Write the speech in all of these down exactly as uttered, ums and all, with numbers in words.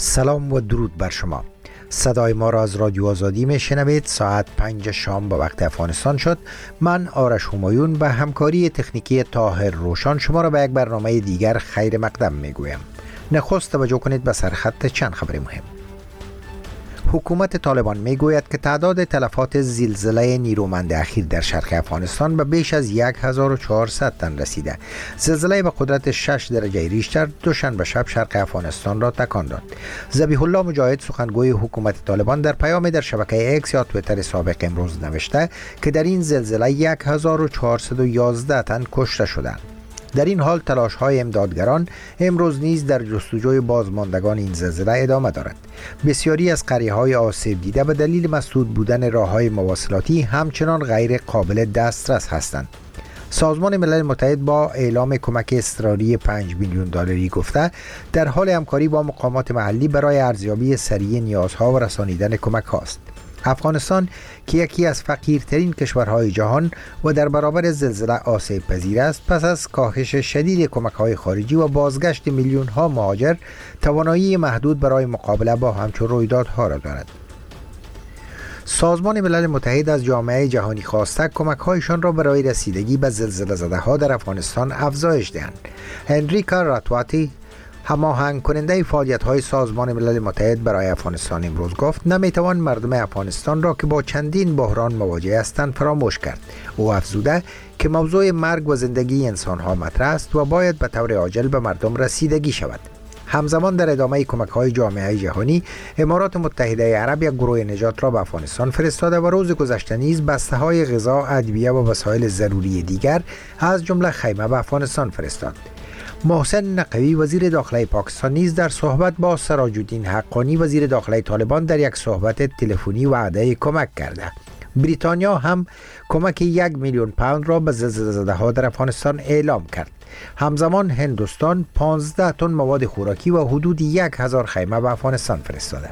سلام و درود بر شما. صدای ما را از رادیو آزادی می شنوید. ساعت پنج شام به وقت افغانستان شد. من آرش همایون به همکاری تکنیکی طاهر روشان شما را به یک برنامه دیگر خیر مقدم می گویم. نخست توجه کنید به سرخط چند خبر مهم. حکومت طالبان می گوید که تعداد تلفات زلزله نیرومند اخیر در شرق افغانستان به بیش از هزار و چهارصد تن رسیده. زلزله به قدرت شش درجه ریشتر دوشنبه شب شرق افغانستان را تکان داد. ذبیح الله مجاهد سخنگوی حکومت طالبان در پیامی در شبکه ایکس یا توییتر سابق امروز نوشته که در این زلزله هزار و چهارصد و یازده تن کشته شدند. در این حال تلاش های امدادگران امروز نیز در جستجوی بازماندگان این زلزله ادامه دارد. بسیاری از قریه های آسیب دیده به دلیل مسدود بودن راه های مواصلاتی همچنان غیر قابل دسترس هستند. سازمان ملل متحد با اعلام کمک اضطراری پنج میلیون دلاری گفته در حال همکاری با مقامات محلی برای ارزیابی سریع نیازها و رسانیدن کمک هاست. افغانستان که یکی از فقیرترین کشورهای جهان و در برابر زلزله آسیب پذیر است، پس از کاهش شدید کمک‌های خارجی و بازگشت میلیون‌ها مهاجر توانایی محدود برای مقابله با همچون رویدادها را دارد. سازمان ملل متحد از جامعه جهانی خواسته کمک‌هایشان را برای رسیدگی به زلزله زده‌ها در افغانستان افزایش دهند. هنریکا راتواتی هماهنگ کننده فعالیت‌های سازمان ملل متحد برای افغانستان امروز گفت نمیتوان مردم افغانستان را که با چندین بحران مواجه هستند فراموش کرد. او افزوده که موضوع مرگ و زندگی انسان‌ها مطرح است و باید به طور عاجل به مردم رسیدگی شود. همزمان در ادامه کمک‌های جامعه جهانی، امارات متحده عرب یک گروه نجات را به افغانستان فرستاده و روز گذشته نیز بسته‌های غذا، ادویه و وسایل ضروری دیگر از جمله خیمه به افغانستان فرستاد. محسن نقوی وزیر داخلی پاکستان نیز در صحبت با سراج الدین حقانی وزیر داخلی طالبان در یک صحبت تلفنی وعده کمک کرده. بریتانیا هم کمک یک میلیون پوند را به زلزله زده‌ها در افغانستان اعلام کرد. همزمان هندوستان پانزده تن مواد خوراکی و حدود یک هزار خیمه به افغانستان فرستاده.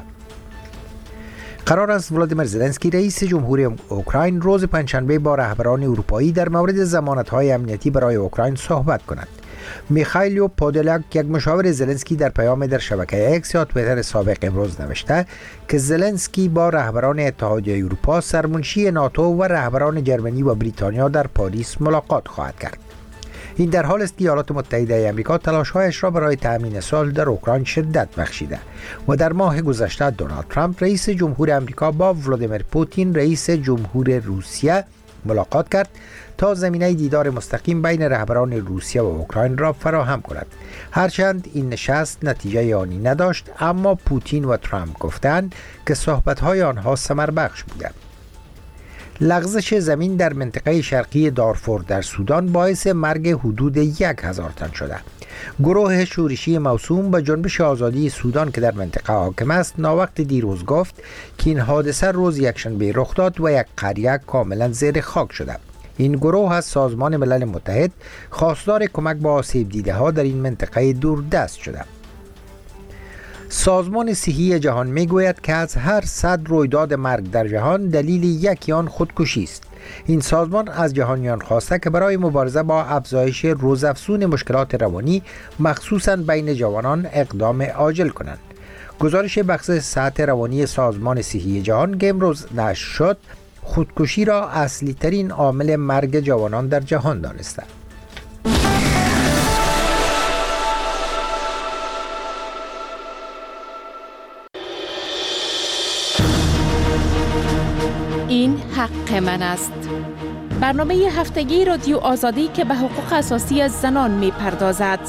قرار است ولادیمیر زلنسکی رئیس جمهوری اوکراین روز پنجشنبه با رهبران اروپایی در مورد ضمانت‌های امنیتی برای اوکراین صحبت کند. میخائیل پودولیاک یک مشاور زلنسکی در پیام در شبکه ایکس یا توییتر سابق امروز نوشته که زلنسکی با رهبران اتحادیه اروپا، سرمنشی ناتو و رهبران جرمنی و بریتانیا در پاریس ملاقات خواهد کرد. این در حال است که ایالات متحده آمریکا تلاش‌هایش را برای تأمین صلح در اوکراین شدت بخشیده و در ماه گذشته دونالد ترامپ رئیس جمهور آمریکا با ولادیمیر پوتین رئیس جمهور روسیه ملاقات کرد تا زمینه دیدار مستقیم بین رهبران روسیه و اوکراین را فراهم کند. هرچند این نشست نتیجه آنی نداشت، اما پوتین و ترامپ گفتند که صحبت‌های آنها ثمربخش بوده. لغزش زمین در منطقه شرقی دارفور در سودان باعث مرگ حدود یک هزار تن شده. گروه شورشی موسوم به جنبش آزادی سودان که در منطقه حاکم است ناوقت دیروز گفت که این حادثه روز یکشنبه رخ داد و یک قریه کاملا زیر خاک شده. این گروه از سازمان ملل متحد خواستار کمک با آسیب دیده ها در این منطقه دوردست شده. سازمان صحی جهان می گوید که از هر صد رویداد مرگ در جهان دلیل یکی آن خودکشی است. این سازمان از جهانیان خواسته که برای مبارزه با افزایش روزافزون مشکلات روانی مخصوصاً بین جوانان اقدام عاجل کنند. گزارش بخش صحت روانی سازمان صحی جهان که امروز نشر شد خودکشی را اصلی ترین عامل مرگ جوانان در جهان دانسته. این حق من است. برنامه هفتگی رادیو آزادی که به حقوق اساسی از زنان می پردازد.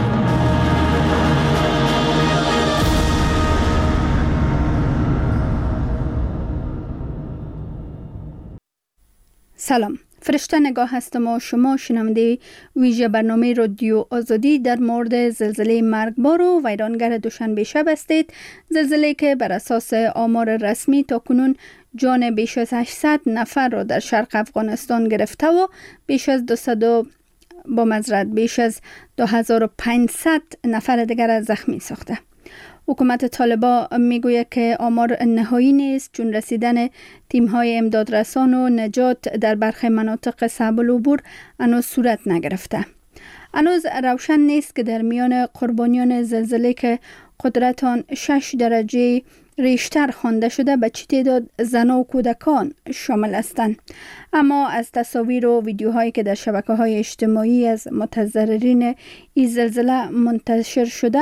سلام، فرشته نگاه هستم و شما شنونده ویژه برنامه رادیو آزادی در مورد زلزله مرگبار و ویرانگر دوشنبه شب هستید. زلزله که بر اساس آمار رسمی تا کنون جان بیش از هشتصد نفر را در شرق افغانستان گرفته و بیش از دویست با معذرت بیش از دو هزار و پانصد نفر دیگر زخمی ساخته. حکومت طالبان میگوید که آمار نهایی نیست چون رسیدن تیم‌های امدادرسان و نجات در برخی مناطق صعب العبور هنوز صورت نگرفته. هنوز روشن نیست که در میان قربانیان زلزله که قدرت آن شش درجه ریشتر خوانده شده به چه تعداد زن و کودکان شامل هستند. اما از تصاویر و ویدیوهایی که در شبکه‌های اجتماعی از متضررین این زلزله منتشر شده،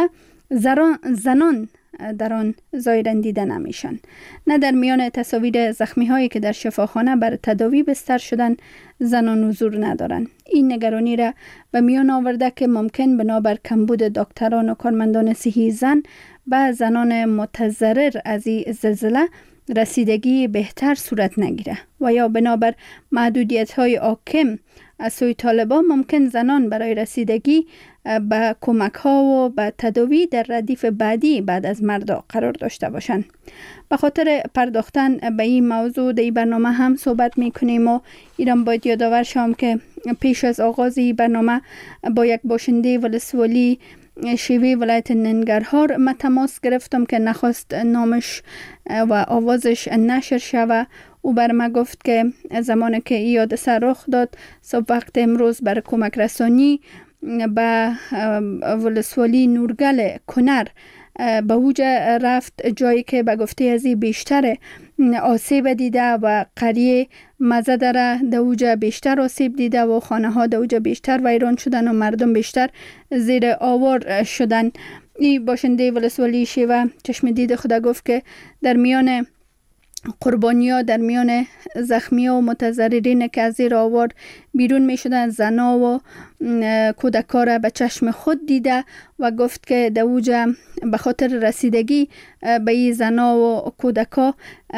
زنان در آن ظاهراً دیده نمیشن. نه در میان تصاویر زخمی هایی که در شفاخانه بر تداوی بستر شدن زنان حضور ندارند. این نگرانی را به میان آورده که ممکن بنابر کمبود دکتران و کارمندان صحی زن به زنان متضرر از این زلزله رسیدگی بهتر صورت نگیره و یا بنابر محدودیت های حاکم از سوی طالبان ممکن زنان برای رسیدگی به کمک ها و به تداوی در ردیف بعدی بعد از مردا قرار داشته باشند. به خاطر پرداختن به این موضوع در این برنامه هم صحبت میکنیم و ایران باید یادآور شم که پیش از آغاز این برنامه با یک باشنده ولسوالی شیوه ولایت ننگرهار من تماس گرفتم که نخواست نامش و آوازش نشر شود. او بر ما گفت که زمانی که این حادثه رخ داد صبح وقت امروز برای کمک رسانی به ولسوالی نورگل کنر به اوجه رفت، جایی که به گفته ازی بیشتر آسیب دیده و قریه مزه داره در اوجه بیشتر آسیب دیده و خانه ها در اوجه بیشتر ویران شدن و مردم بیشتر زیر آوار شدن. این باشنده ولسوالی شیوه چشم دید خدا گفت که در میان قربانیا، در میان زخمی و متضررین که از زیر آوار بیرون می شدن، زنا و کودکا را به چشم خود دیده و گفت که در اوجه به خاطر رسیدگی به این زنا و کودکا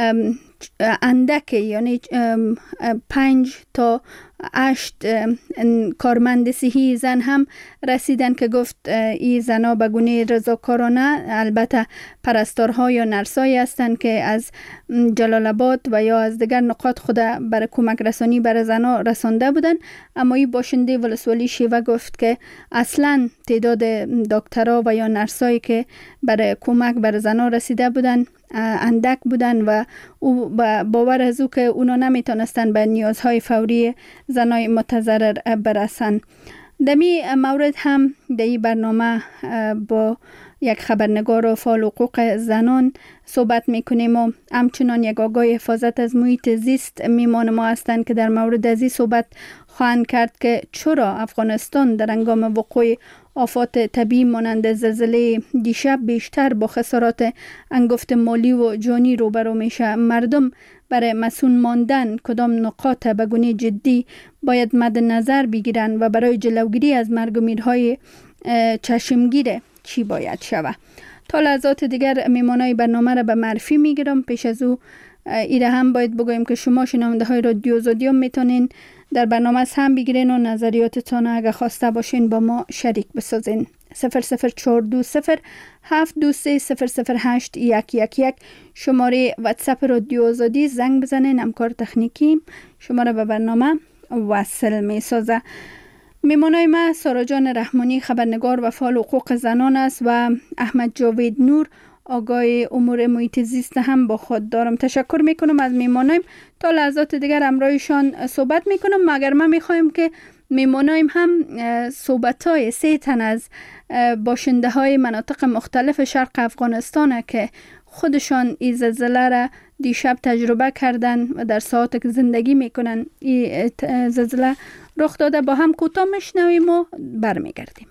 اندک، یعنی پنج تا هشت کارمند صحی زن هم رسیدن که گفت این زنا به گونه رضاکارانه، البته پرستارها یا نرسایی هستند که از جلال آباد و یا از دیگر نقاط خود برای کمک رسانی برای زنا رسانده بودن. اما این باشنده ولسوالی شیوه گفت که اصلا تعداد دکترها و یا نرسایی که برای کمک برای زنا رسیده بودن اندک بودن و او باور از او که اونا نمیتونستن به نیازهای فوری زنای متضرر برسن. دمی مورد هم در این برنامه با یک خبرنگار و فعال حقوق زنان صحبت میکنیم و همچنان یک آگاه حفاظت از محیط زیست میمان ما هستند که در مورد از این صحبت خواهند کرد که چرا افغانستان در هنگام وقوع آفات طبیعی مانند زلزله دیشب بیشتر با خسارات انگفت مالی و جانی روبرو میشه. مردم برای مسئول ماندن کدام نقاط به گونه جدی باید مد نظر بگیرن و برای جلوگیری از مرگ و میرهای چشمگیر چی باید شود. تا لحظات دیگر میمانای برنامه را به معرفی میگیرم. پیش از او ایره هم باید بگویم که شما شنونده های رادیو آزادی هم میتونین در برنامه هم بگیرین و نظریاتتان اگه خواسته باشین با ما شریک بسازین. صفر صفر چهار دو صفر هفت دو سه صفر صفر هشت یک یک یک شماره واتساپ رادیو آزادی زنگ بزنین. همکار تکنیکی شماره به برنامه وصل می سازه. میمانای ما سارا جان رحمانی خبرنگار و فعال حقوق زنان است و احمد جاوید نور آگاه امور محیط زیست هم با خود دارم. تشکر میکنم از میمانایم. تا لحظات دیگر همراهشان صحبت میکنم، مگر ما میخوایم که میمانایم هم صحبت های سه تن از باشنده های مناطق مختلف شرق افغانستان که خودشان این زلزله را دیشب تجربه کردن و در ساعت که زندگی میکنن این زلزله رخ داده با هم کوتاه میشنویم و برمیگردیم.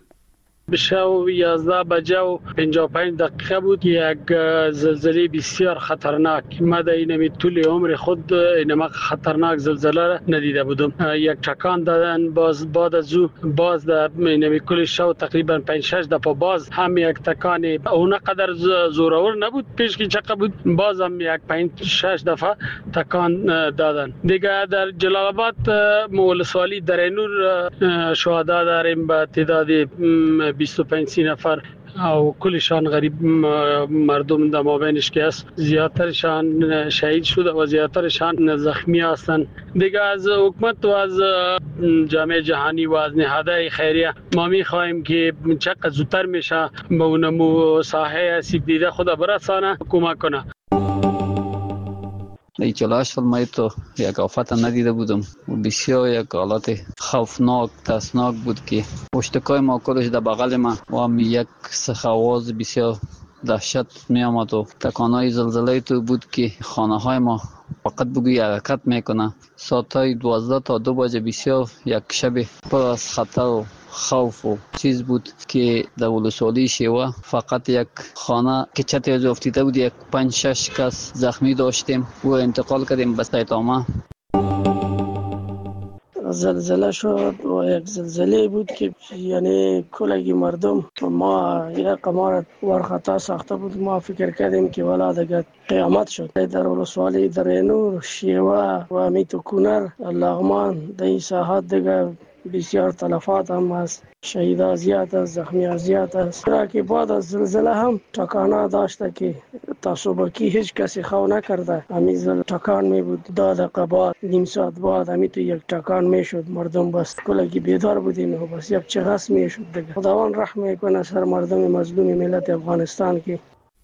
بشو یازده بجه و پنجاه و پنج دقیقه بود. یک زلزله بسیار خطرناک. ما در اینمی طول عمر خود اینما خطرناک زلزله را ندیده بودم. یک چکان دادن، باز بعد از او باز در اینمی کل شو تقریبا پنج شش دفعه باز هم یک تکان اون قدر زورآور نبود پیش که چقدر بود، باز هم یک پنج شش دفعه تکان دادن. دیگه در جلال آباد ولسوالی درینور شهدا داریم به تعداد بیست و پنج سی نفر او کلشان غریب مردم در مابینش که است. زیادترشان شهید شده و زیادترشان زخمی هستند. دیگه از حکومت و از جامعه جهانی و از نهادهای خیریه ما می‌خواهیم که چقدر زودتر میشه به اونمو ساحه آسیب دیده خود برسانه کمک کنه. در چهل و هشت سال من تو یک آفت ندیده بودم و بسیار یک حالت خوفناک ترسناک بود که پشتکای ما کلش در بغل ما و هم یک سخواز بسیار دهشت می آمد و تکانهای زلزله تو بود که خانه های ما فقط بگوی حرکت میکنه. ساعت های دوازده تا دو بجه بسیار یک شب پر از خطر و خوف و چیز بود که در ولسوالی شیوه فقط یک خانه که چتر از افتیده بود، یک پنج شش کس زخمی داشتیم و انتقال کردیم به سیتامه. زلزله شد و یک زلزله بود که یعنی کلگی مردم ما یک قمار ورخطا ساخته بود. ما فکر کردیم که والا دیگه قیامت شد. در ولسوالی در نور شیوه و میتو کنر لغمان در این ساحات دیگه بسیار تلفات هم هست، شهیدا زیاد است، زخمی زیاد است. را که بعد از زلزله هم تکانه داشته که تا صبحکی هیچ کسی خو نکرده. همین تکان می بود دو دقیقه بعد نیم ساعت بعد همین تو یک تکان می شد. مردم بس کلگی بیدار بودیم و بس یک چغس می شد دیگه. خداوند رحم میکنه سر مردم مظلوم ملت افغانستان که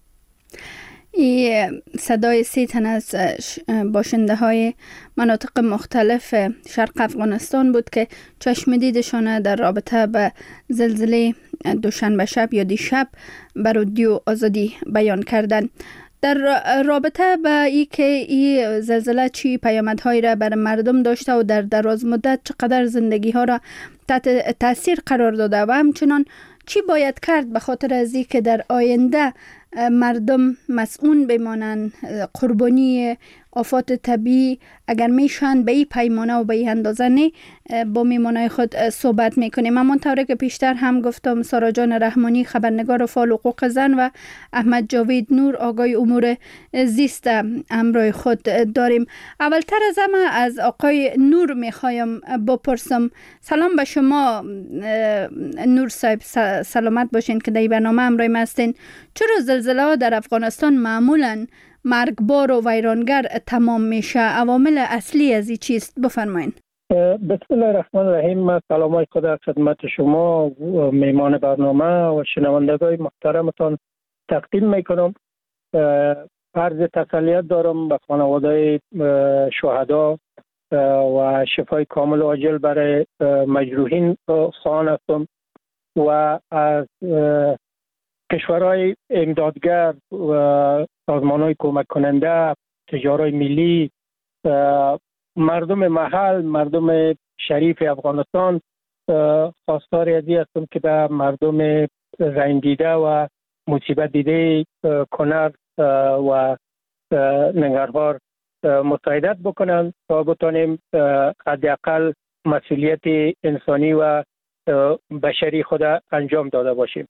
این صدای سی تن از باشنده های مناطق مختلف شرق افغانستان بود که چشم دیدشان در رابطه به زلزله دوشنبه شب یا دیشب بر رادیو آزادی بیان کردند. در رابطه به ای که این زلزله چی پیامدهایی را بر مردم داشته و در دراز مدت چقدر زندگی ها را تحت تاثیر قرار داده و همچنان چی باید کرد به خاطر از این که در آینده مردم مسئول بمانند، قربانی آفات طبیعی اگر میشن به این پیمانه و به این اندازه نه، با میمانای خود صحبت میکنیم. اما طوری که پیشتر هم گفتم سارا جان رحمانی خبرنگار فعال حقوق زن و احمد جاوید نور آقای امور زیست همراه خود داریم. اولتر از همه از آقای نور میخوایم بپرسم. سلام به شما نور صاحب، سلامت باشین که در برنامه همراه ما هستین. چرا زلزله ها در افغانستان معمولاً مرگبار و ویرانگر تمام میشه؟ عوامل اصلی از این چیست؟ بفرمایین. بسم الله الرحمن الرحیم. سلام خدا خدمت شما و میمان برنامه و شنوندگان محترمتان تقدیم میکنم. عرض تسلیت دارم به خانواده شهدا و شفای کامل و عاجل برای مجروحین خواهان هستم و از کشورهای امدادگر و سازمان‌های کمک کننده، تجارای ملی، مردم محل، مردم شریف افغانستان خواستار ازی هستم که به مردم رنج دیده و مصیبت دیده کنر و ننگرهار مساعدت بکنن تا بتانیم حداقل مسئولیت انسانی و بشری خود انجام داده باشیم.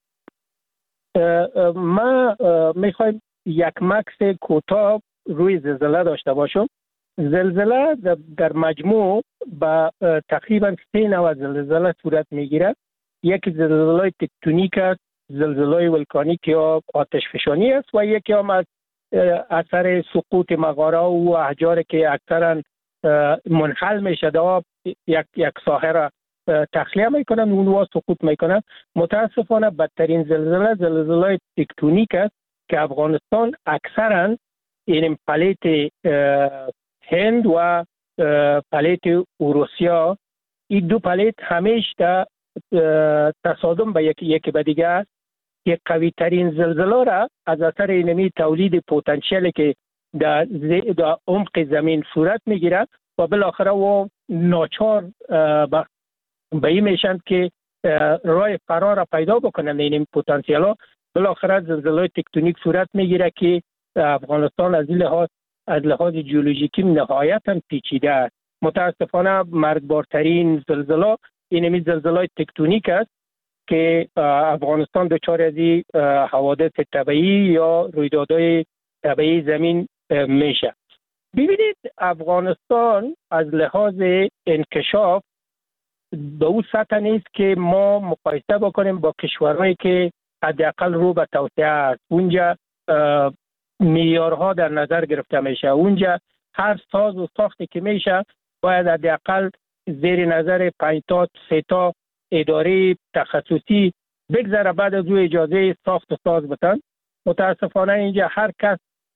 ما میخوایم یک مکس کوتاه روی زلزله داشته باشم. زلزله در مجموع با تقریبا سه نوع زلزله صورت میگیره. یکی زلزله تکتونیک است، زلزله ولکانیک یا آتش فشانی است و یکی هم از اثر سقوط مغاره و احجار که اکثرا منحل میشه در یک یک ساحه را تخلیه میکنن، اونها سقوط میکنن. متاسفانه بدترین زلزله زلزله تکتونیک است که افغانستان اکثرا این پلیت هند و پلیت روسیا، این دو پلیت همیشه در تصادم به یکی یکی به دیگه است که قوی ترین زلزله را از اثر اینمی تولید پتانسیلی که در در عمق زمین صورت میگیره و بالاخره و ناچار به این میشند که راه فرار را پیدا بکنند. این پتانسیل ها بالاخره زلزله تکتونیک صورت میگیره که افغانستان از این لحاظ از لحاظ جیولوژیکی نهایتا پیچیده است. متاسفانه مرگبارترین زلزله اینمی زلزله تکتونیک است که افغانستان دچار از این حوادث طبیعی یا رویدادهای طبیعی زمین میشه. ببینید افغانستان از لحاظ انکشاف به اون سطح نیست که ما مقایسه بکنیم با کشورهایی که حداقل رو به توسعه است. اونجا معیارها در نظر گرفته میشه. اونجا هر ساز و ساختی که میشه باید حداقل زیر نظر پنج تا سه تا اداره تخصصی بگذره بعد از او اجازه ساخت و ساز بتن. متاسفانه اینجا هر کس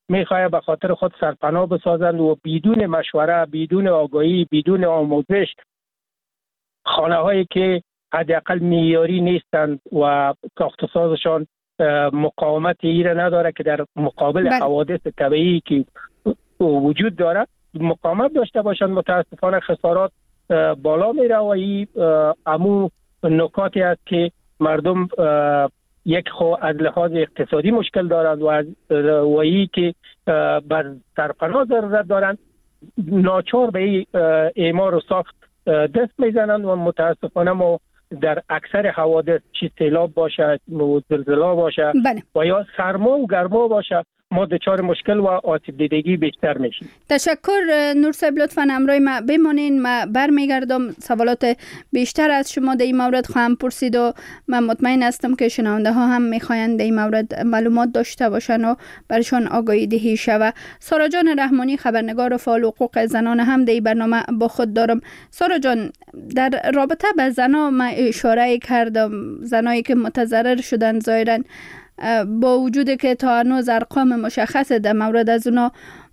میخواد به خاطر خود سرپناه بسازند و بدون مشوره، بدون آگاهی، بدون آموزش، خانه هایی که حداقل معیاری نیستند و ساخت‌وسازشان مقاومت ایره نداره که در مقابل بله. حوادث طبیعی که وجود داره مقاومت داشته باشند. متاسفانه خسارات بالا میره و این امو نکاتی است که مردم یک خو از لحاظ اقتصادی مشکل دارند و از و ای که بر سرپناه ضرورت دارند ناچار به این اعمار و ساخت دست میزنند و متاسفانه ما در اکثر حوادث چی سیلاب باشه، زلزله باشه بله. و یا سرما و گرما باشه ما دچار مشکل و آسیب دیدگی بیشتر میشیم. تشکر نور صاحب، لطفاً همراه ما بمانین. ما برمیگردم سوالات بیشتر از شما در این مورد خواهم پرسید و من مطمئن هستم که شنونده ها هم میخواین در این مورد معلومات داشته باشن و برشان آگاهی دهی شود. سارا جان رحمانی، خبرنگار فعال حقوق زنان، هم در این برنامه با خود دارم. سارا جان، در رابطه به زنا ما اشاره کردم، زنایی که متضرر شدن ظاهراً با وجود که تا هنوز ارقام مشخص در مورد از اونا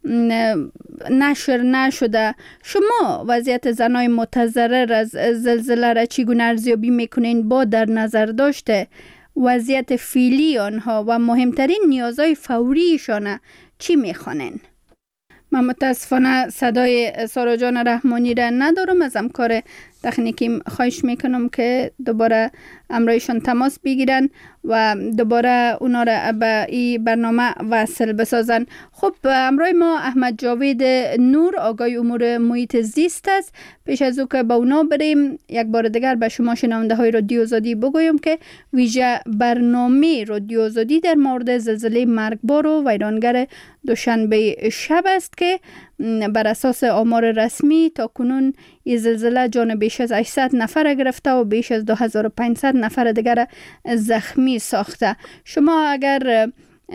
نشر نشده، شما وضعیت زنای متضرر از زلزله را چگونه ارزیابی میکنین با در نظر داشته وضعیت فعلی آنها و مهمترین نیازهای فوریشان چی میخوانین؟ من متاسفانه صدای سارا جان رحمانی را ندارم. از همکار تکنیکیم خواهش میکنم که دوباره امرایشان تماس بگیرن و دوباره اونا را به این برنامه وصل بسازن. خب امرای ما احمد جاوید نور، آگاه امور محیط زیست است. پیش از او که با اونا بریم یک بار دیگر به شما شنونده های رادیو آزادی بگویم که ویژه برنامه رادیو آزادی در مورد زلزله مرگبار و ویرانگر دوشنبه شب است که بر اساس آمار رسمی تا کنون این زلزله جان بیش از هشتصد نفر گرفته و بیش از دو هزار و پانصد نفر دیگر زخمی ساخته. شما اگر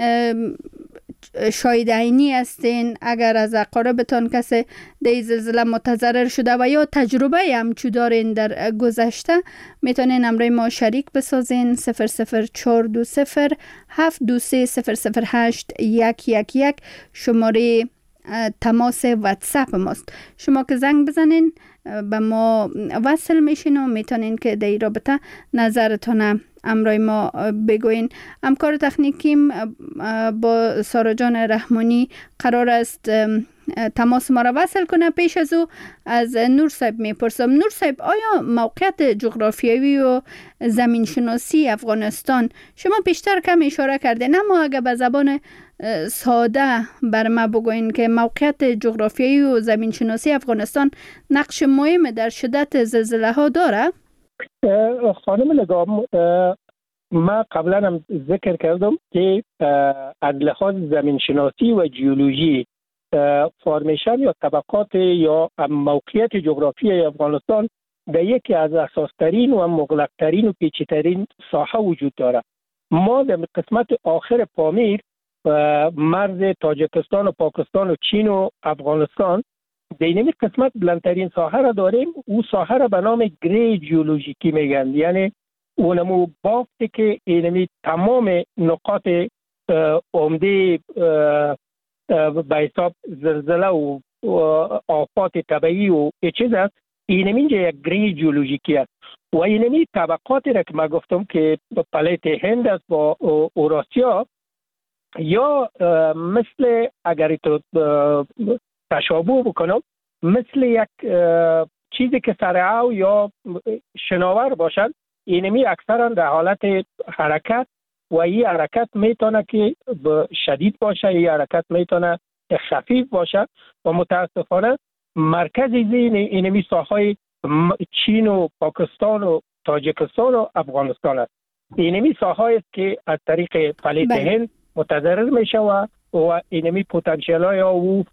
شاهد عینی هستین، اگر از اقاربتان کسی در زلزله متضرر شده و یا تجربه همچو دارین در گذشته، میتونین امروی ما شریک بسازین. صفر صفر چهار دو صفر هفت دو سه صفر صفر هشت یک یک یک شماره تماس واتساپ ماست. شما که زنگ بزنین به ما وصل میشین و میتونین که در رابطه نظرتون امرای ما بگوین. همکار تکنیکیم با سارا جان رحمانی قرار است تماس ما را وصل کنه. پیش از او از نور صاحب میپرسم. نور صاحب، آیا موقعیت جغرافیایی و زمین شناسی افغانستان شما پیشتر کم اشاره کردین، اما اگر به زبان ساده بر ما بگوین که موقعیت جغرافیایی و زمین شناسی افغانستان نقش مهم در شدت زلزله ها داره؟ خانم نگام، ما قبلا هم ذکر کردم که از لحاظ زمین شناسی و جیولوژی فرمیشن یا طبقات یا موقعیت جغرافیایی افغانستان در یکی از اساسترین و مغلقترین و پیچیده‌ترین ساحه وجود داره. ما در قسمت آخر پامیر مرز تاجیکستان و پاکستان و چین و افغانستان در این قسمت بلندترین ساحه را داریم. او ساحه را به نام گری جیولوژیکی میگن، یعنی اونمو بافتی که اینمی تمام نقاط عمده به حساب زلزله و آفات طبیعی و چیز است، اینمی یک گری جیولوژیکی است و اینمی طبقاتی را که ما گفتم که پلیت هند است با اوراسیا، یا مثل اگر تو تشابه بکنم مثل یک چیزی که سرعو یا شناور باشد، اینمی اکثرا در حالت حرکت و این حرکت میتونه که شدید باشه، این حرکت میتونه خفیف باشه و متاسفانه مرکز زین اینمی ساحای چین و پاکستان و تاجیکستان و افغانستان است. اینمی ساحای است که از طریق پلیت هند متضرر میشه و و اینمی پتانسیل های او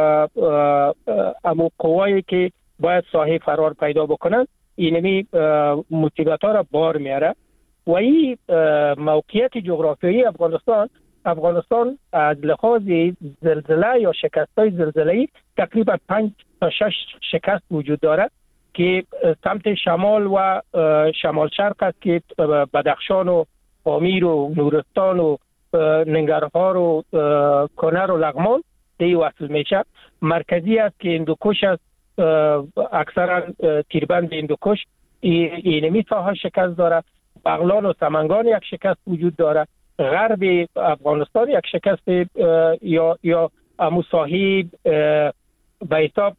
امو قوایی که باید ساحه فرار پیدا بکنن اینمی مصیبت ها را بار میاره و این موقعیت جغرافیایی افغانستان افغانستان از لحاظ زلزله یا شکست های زلزله‌ای تقریبا پنج تا شش شکست وجود داره که سمت شمال و شمال شرق است که بدخشان و پامیر و نورستان و ننگرهار و کنر و لغمان دی وصل میشه. مرکزی است که هندوکش است، اکثرا تیربند هندوکش اینمی ساحه شکست داره. بغلان و سمنگان یک شکست وجود داره. غرب افغانستان یک شکست یا یا امو ساحل به حساب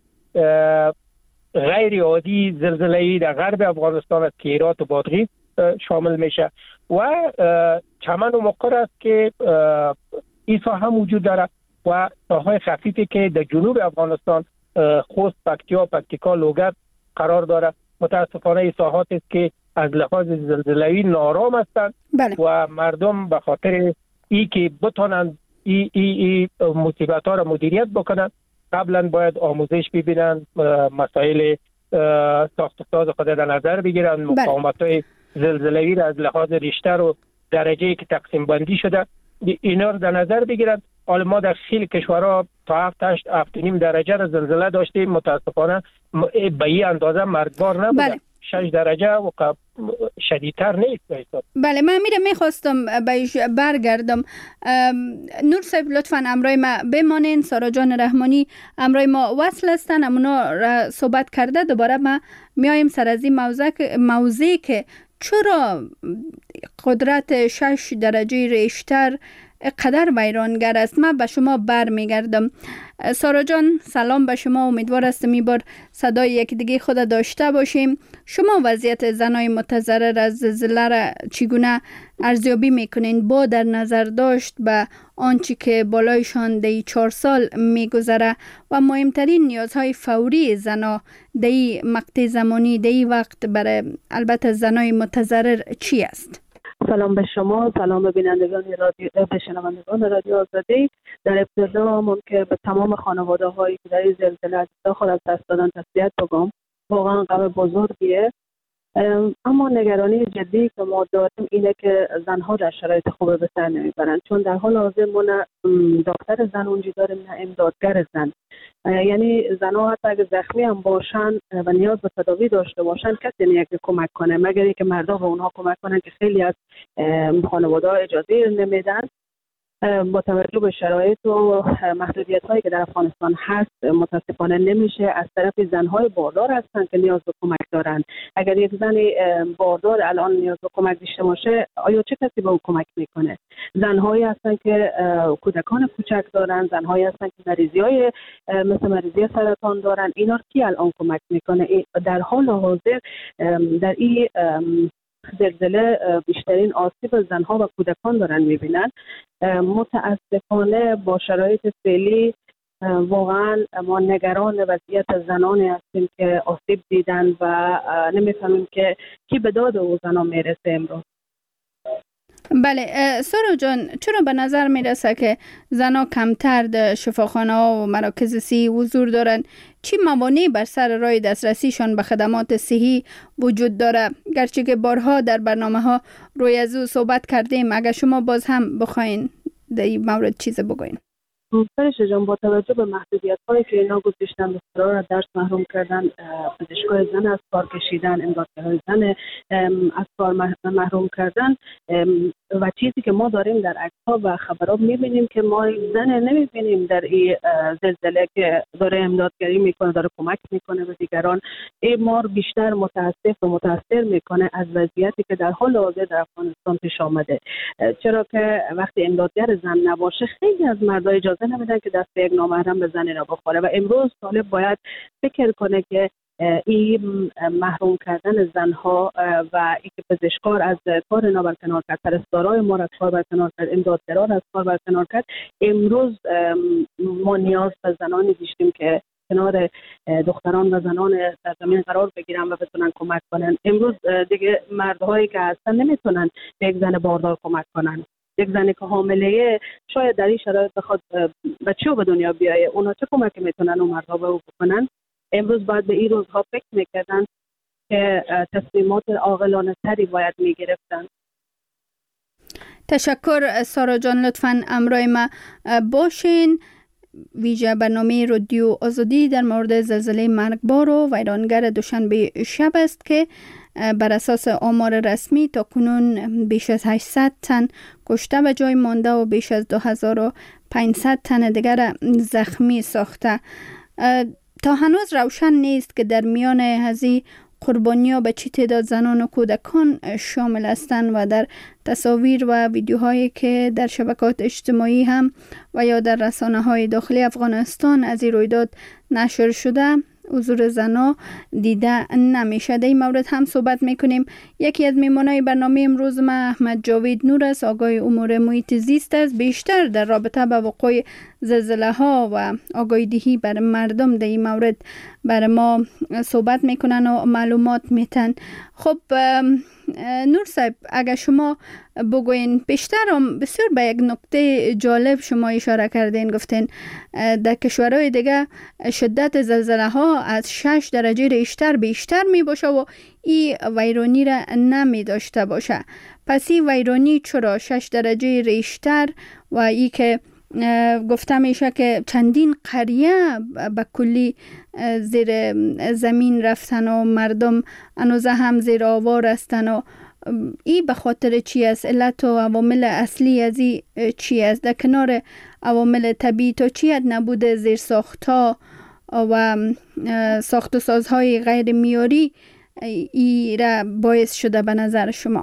غیر عادی زلزله‌ای در غرب افغانستان است که هرات و بادغیس شامل میشه و چمن و مقر است که این ساحه وجود داره و ساحه خفیفی که در جنوب افغانستان خوست، پکتیا، پکتیکا، لوگر قرار داره. متاسفانه این ساحات است که از لحاظ زلزله‌ای نارام هستند. بله. و مردم به خاطر ای که بتونن ای, ای, ای مصیبت ها را مدیریت بکنن قبلا باید آموزش ببینن، مسائل ساخت و ساز خود در نظر بگیرن، مقاومت های زلزله‌ای را از لحاظ ریشتر و درجه‌ای که تقسیم بندی شده اینا را در نظر بگیرن. حالا ما در خیلی کشورها تا هفت هشت هفت و نیم درجه را زلزله داشتیم، متاسفانه به این اندازه مرگبار نبوده. بله. شش درجه و شدیدتر نیست. بله، من میره میخواستم بهش برگردم. نور صاحب لطفاً امرای ما بمانین. سارا جان رحمانی امرای ما وصل هستن، امونا را صحبت کرده. دوباره ما میایم سر از این موضوع موضوعی که چرا قدرت شش درجه ریشتر قدر ویرانگر است. من به شما بر میگردم. سارا جان سلام به شما، امیدوار هستم این بار صدای یک دیگه خود داشته باشیم. شما وضعیت زنای متضرر از زلزله را چگونه ارزیابی میکنین با در نظر داشت به آنچه که بالایشان دی چهار سال میگذره و مهمترین نیازهای فوری زنا دی مقطع زمانی دی وقت برای البته زنای متضرر چی است؟ سلام به شما، سلام به بینندگان رادیو، به شنوندگان رادیو آزادی. در ابتدا ممکن به تمام خانواده هایی که در این زلزله از داخل از دست دادن تسلیت بگم. واقعا غم بزرگیه، اما نگرانی جدی که ما داریم اینه که زنها در شرایط خوبه به سر نمیبرن، چون در حال حاضر ما نه دکتر زن اونجا داریم نه امدادگر زن. یعنی زنها حتی اگه زخمی هم باشن و نیاز به تداوی داشته باشن کسی نیست که کمک کنه مگر اینکه مردا به اونها کمک کنن که خیلی از خانواده‌ها اجازه نمیدن. با توجه به شرایط و محدودیت هایی که در افغانستان هست متاسفانه نمیشه. از طرف زنهای باردار هستن که نیاز به کمک دارن. اگر یک زن باردار الان نیاز به کمک داشته باشه آیا چه کسی به او کمک میکنه؟ زنهایی هستن که کودکان کوچک دارن، زنهایی هستن که مریضی های مثل مریضی سرطان دارن. اینا کی الان کمک میکنه؟ در حال حاضر در این زلزله بیشترین آسیب زنها و کودکان دارن میبینن. متاسفانه با شرایط فعلی واقعا ما نگران وضعیت زنانی هستیم که آسیب دیدن و نمیفهمیم که کی به داد او زنان میرسه امروز. بله سارا جان، چرا به نظر میرسه که زنها کمتر در شفاخانه ها و مراکز صحی حضور دارن؟ چی موانعی بر سر راه دسترسیشان به خدمات صحی وجود داره؟ گرچه که بارها در برنامه ها روی از او صحبت کردیم، اگر شما باز هم بخواین در این مورد چیز بگوین. فرشته جان، با توجه به محدودیت هایی که اینا گذاشتن به فرار از درس محروم کردن، پزشکای زن از کار کشیدن، امدادگرای زن از کار محروم کردن و چیزی که ما داریم در عکس‌ها و خبرات می‌بینیم که ما زن نمی‌بینیم در این زلزله که داره امدادگری میکنه، داره کمک میکنه به دیگران. این ما بیشتر متاسف و متاثر میکنه از وضعیتی که در حال حاضر در افغانستان پیش آمده. چرا که وقتی امدادگر زن نباشه خیلی از مردای اجازه نمیدن که دست یک نامحرم به زنی را بخوره و امروز طالب باید فکر کنه که این محروم کردن زنها و این که پزشکار از کار اینا برکنار کرد، پرستارای ما را از کار برکنار کرد، امدادگران از کار برکنار کرد. امروز ما نیاز به زنانی داشتیم که کنار دختران و زنان در زمین قرار بگیرن و بتونن کمک کنن. امروز دیگه مردهایی که هستن نمیتونن به یک زن باردار کمک کنن. یک زنی که حامله شاید در این شرایط بخواد بچه‌و به دنیا بیاره، اونا چه کمکی میتونن اون مردها به او بکنن؟ امروز باید به این روزها فکر میکردن که تصمیمات عاقلانه تری باید میگرفتن. تشکر سارا جان، لطفاً همراه ما باشین. ویژه برنامه رادیو آزادی در مورد زلزله مرگبار و ویرانگر دوشنبه شب است که بر اساس آمار رسمی تا کنون بیش از هشتصد تن کشته به جای مانده و بیش از دو هزار و پانصد تن دیگر زخمی ساخته. تا هنوز روشن نیست که در میان هذه قربانی‌ها به چه تعداد زنان و کودکان شامل هستند و در تصاویر و ویدیوهایی که در شبکات اجتماعی هم و یا در رسانه‌های داخلی افغانستان از این رویداد نشر شده حضور زنا دیده نمیشه. در این مورد هم صحبت میکنیم. یکی از میمانای برنامه امروز ما احمد جاوید نور است، آگاه امور محیط زیست است. بیشتر در رابطه با وقوع زلزله ها و آگاهی دهی بر مردم در این مورد بر ما صحبت میکنن و معلومات میتن. خب نور صاحب، اگر شما بگوین بیشتر، هم بسیار به یک نکته جالب شما اشاره کردین، گفتین در کشورهای دیگه شدت زلزله ها از شش درجه ریشتر بیشتر می باشه و این ویرانی را نمی داشته باشه. پس این ویرانی چرا شش درجه ریشتر و ای که گفته میشه که چندین قریه به کلی زیر زمین رفتن و مردم هنوزه هم زیر آوار هستن و ای به خاطر چی است؟ علت و عوامل اصلی از ای چی است؟ در کنار عوامل طبیعی تا چی است نبود زیر ساختها و ساخت و سازهای غیر معیاری ای را باعث شده به نظر شما؟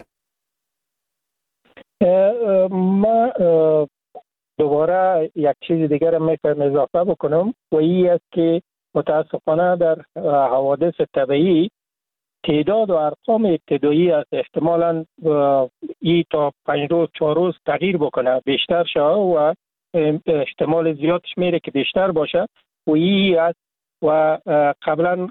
ما دوباره یک چیز دیگر را میتونم اضافه بکنم و این است که متاسفانه در حوادث طبیعی تعداد و ارقام ابتدایی است. احتمالاً این تا پنج روز چهار روز تغییر بکنه، بیشتر شه و احتمال زیادش میره که بیشتر باشه و این است. و قبلا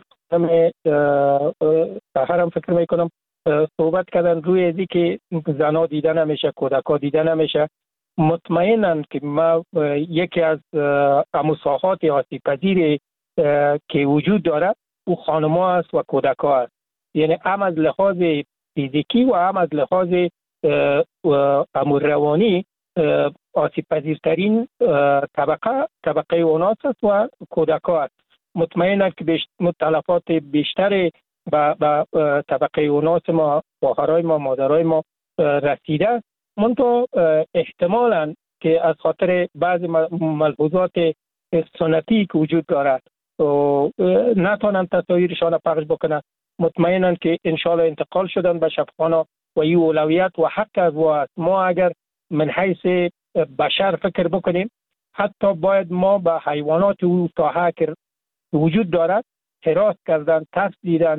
هم فکر میکنم صحبت کردن روی ازی که زنا دیده نمیشه، کودکا دیده نمیشه. مطمئنن که ما یکی از اموساحات آسیب پذیر که وجود داره او خانم‌ها است و کودک‌ها است. یعنی هم از لحاظ فیزیکی و هم از لحاظ امور روانی آسیب پذیرترین طبقه طبقه اوناس است و کودک‌ها است. مطمئنن که بیشتر تلفات بیشتر به طبقه اوناس ما، خواهرای ما، مادرای ما رسیده است. منتها احتمالاً که از خاطر بعض ملحوظات سنتی که وجود دارد و نتوانند تصاویرشان پخش بکنند، مطمئناً که انشاءالله انتقال شدن به شفاخانه و این اولویت و حق از ما است. ما اگر من حیث بشر فکر بکنیم، حتی باید ما به حیوانات او ساحه که وجود دارد حراس کردن، ترس دیدن،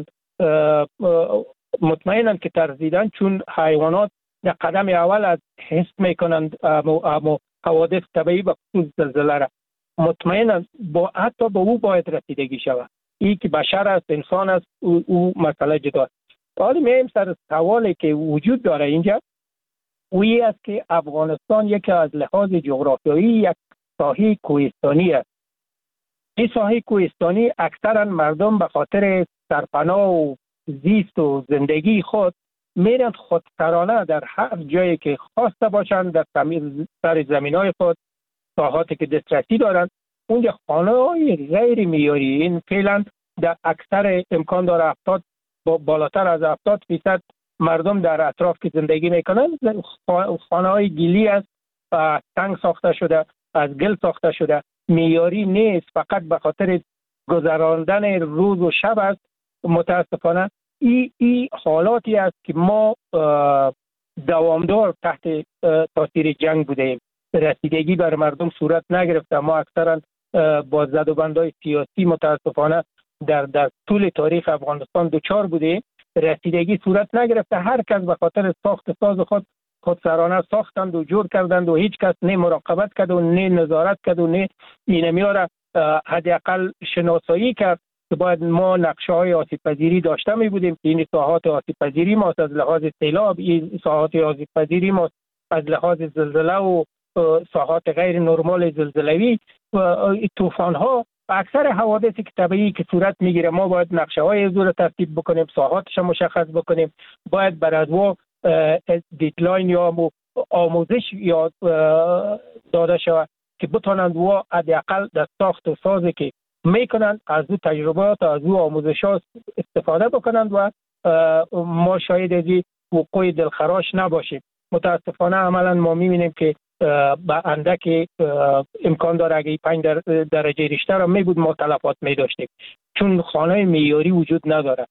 مطمئناً که ترس دیدن، چون حیوانات در قدم اول از حس میکنند امو حوادث طبیعی و خصوص زلزله را. مطمئنا با حتی با او باید رسیدگی شود. این که بشر است، انسان است، او, او مسئله جداست. حالا میایم سر سوالی که وجود داره اینجا، وی است که افغانستان یکی از لحاظ جغرافیایی یک ساحه کوهستانی است. این ساحه کوهستانی اکثرا مردم به خاطر سرپناه و زیست و زندگی خود میرن خودسرانه در هر جایی که خواسته باشند در سر زمینای خود، ساحاتی که دسترسی دارند، اونجا خانه های غیر معیاری، این فعلا در اکثر امکان داره هفتاد بالاتر از هفتاد فیصد مردم در اطراف که زندگی میکنن خانه های گلی است، تنگ ساخته شده، از گل ساخته شده، معیاری نیست، فقط به خاطر گذراندن روز و شب است. متاسفانه این ای حالاتی است که ما دوامدار تحت تاثیر جنگ بودیم، رسیدگی بر مردم صورت نگرفته. ما اکثرا با زدوبندهای سیاسی متاسفانه در در طول تاریخ افغانستان دوچار بودیم، رسیدگی صورت نگرفته. هر کس به خاطر ساخت ساز خود خودسرانه ساختند و جور کردند و هیچ کس نه مراقبت کرد و نه نظارت کرد و نه اینمیا را حداقل شناسایی کرد که باید ما نقشه های آسیب پذیری داشته می بودیم که این ساحات آسیب پذیری ماست از لحاظ سیلاب، این ساحات آسیب پذیری ماست از لحاظ زلزله و ساحات غیر نرمال زلزله‌ای و طوفان ها و اکثر حوادثی که طبیعی که صورت میگیره. ما باید نقشه های از رو ترتیب بکنیم، ساحاتش مشخص بکنیم، باید بر از و دیدلاین یا آموزش یا داده شود که بتونند و حداقل در ساخت و سازی که میکنند از او تجربات، از او آموزش ها استفاده بکنند و ما شاید از این وقوع دلخراش نباشیم. متاسفانه عملا ما می‌بینیم که با اندک امکان داره اگه پنج درجه ریشتر هم می بود ما تلفات می داشتیم، چون خانه معیاری وجود نداره.